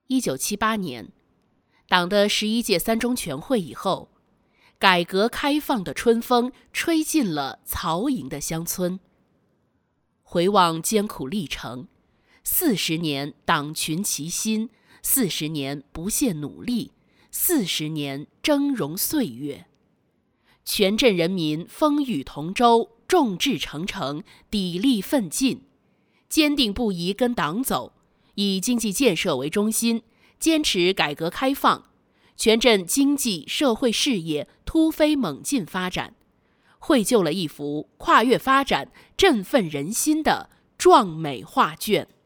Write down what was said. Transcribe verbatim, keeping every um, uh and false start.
一九七八年，党的十一届三中全会以后，改革开放的春风吹进了曹营的乡村。回望艰苦历程，四十年党群齐心，四十年不懈努力，四十年峥嵘岁月。全镇人民风雨同舟，众志成城，砥砺奋进，坚定不移跟党走，以经济建设为中心，坚持改革开放，全镇经济社会事业突飞猛进发展，绘就了一幅跨越发展、振奋人心的壮美画卷。